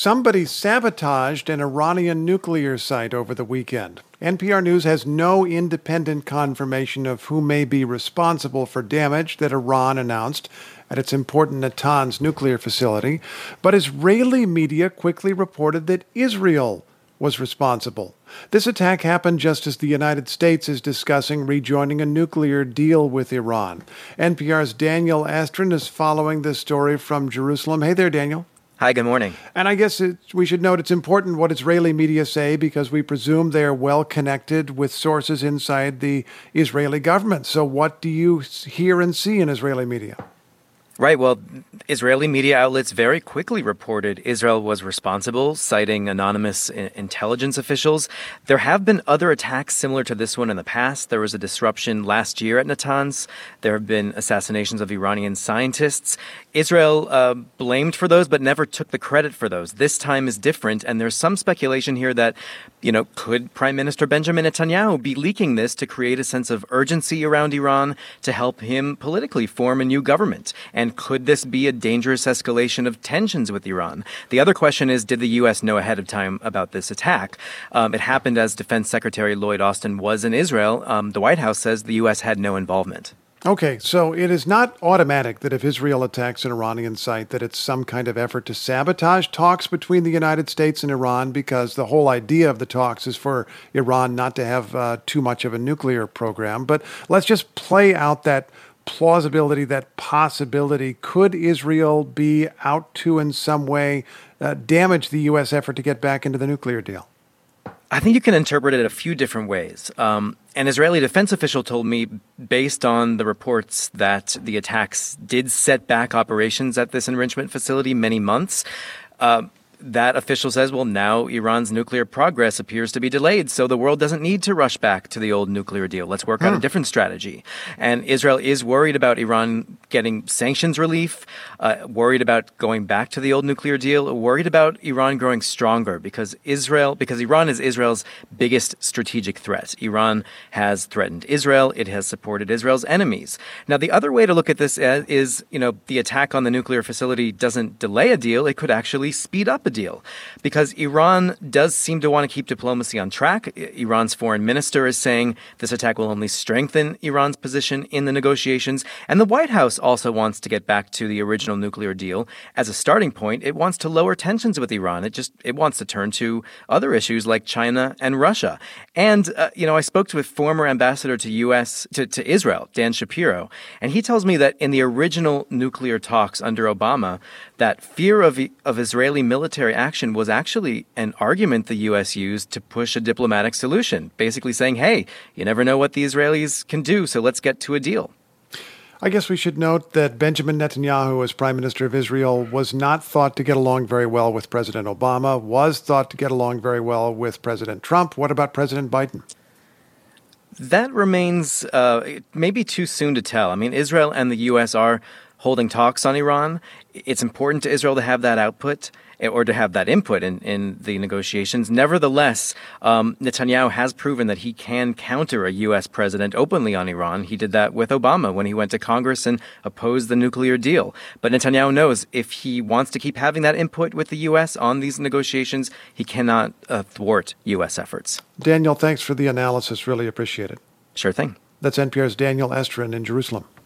somebody sabotaged an Iranian nuclear site over the weekend. NPR News has no independent confirmation of who may be responsible for damage that Iran announced at its important Natanz nuclear facility, but Israeli media quickly reported that Israel was responsible. This attack happened just as the United States is discussing rejoining a nuclear deal with Iran. NPR's Daniel Estrin is following this story from Jerusalem. Hey there, Daniel. Hi, good morning. And I guess we should note it's important what Israeli media say because we presume they're well connected with sources inside the Israeli government. So what do you hear and see in Israeli media? Right. Well, Israeli media outlets very quickly reported Israel was responsible, citing anonymous intelligence officials. There have been other attacks similar to this one in the past. There was a disruption last year at Natanz. There have been assassinations of Iranian scientists. Israel blamed for those, but never took the credit for those. This time is different, and there's some speculation here that, could Prime Minister Benjamin Netanyahu be leaking this to create a sense of urgency around Iran to help him politically form a new government? And could this be a dangerous escalation of tensions with Iran? The other question is, did the U.S. know ahead of time about this attack? It happened as Defense Secretary Lloyd Austin was in Israel. The White House says the U.S. had no involvement. Okay, so it is not automatic that if Israel attacks an Iranian site that it's some kind of effort to sabotage talks between the United States and Iran, because the whole idea of the talks is for Iran not to have too much of a nuclear program. But let's just play out that plausibility, that possibility. Could Israel be out to in some way damage the U.S. effort to get back into the nuclear deal? I think you can interpret it a few different ways. An Israeli defense official told me, based on the reports, that the attacks did set back operations at this enrichment facility many months. That official says, well, now Iran's nuclear progress appears to be delayed, so the world doesn't need to rush back to the old nuclear deal. Let's work out a different strategy. And Israel is worried about Iran getting sanctions relief, worried about going back to the old nuclear deal, worried about Iran growing stronger because Iran is Israel's biggest strategic threat. Iran has threatened Israel. It has supported Israel's enemies. Now, the other way to look at this is, the attack on the nuclear facility doesn't delay a deal. It could actually speed up a deal, because Iran does seem to want to keep diplomacy on track. Iran's foreign minister is saying this attack will only strengthen Iran's position in the negotiations. And the White House also wants to get back to the original nuclear deal. As a starting point, it wants to lower tensions with Iran. It wants to turn to other issues like China and Russia. And, I spoke to a former ambassador to Israel, Dan Shapiro, and he tells me that in the original nuclear talks under Obama, that fear of Israeli military action was actually an argument the U.S. used to push a diplomatic solution, basically saying, hey, you never know what the Israelis can do, so let's get to a deal. I guess we should note that Benjamin Netanyahu, as Prime Minister of Israel, was not thought to get along very well with President Obama, was thought to get along very well with President Trump. What about President Biden? That remains maybe too soon to tell. I mean, Israel and the U.S. are holding talks on Iran. It's important to Israel to have that output or to have that input in the negotiations. Nevertheless, Netanyahu has proven that he can counter a U.S. president openly on Iran. He did that with Obama when he went to Congress and opposed the nuclear deal. But Netanyahu knows if he wants to keep having that input with the U.S. on these negotiations, he cannot thwart U.S. efforts. Daniel, thanks for the analysis. Really appreciate it. Sure thing. That's NPR's Daniel Estrin in Jerusalem.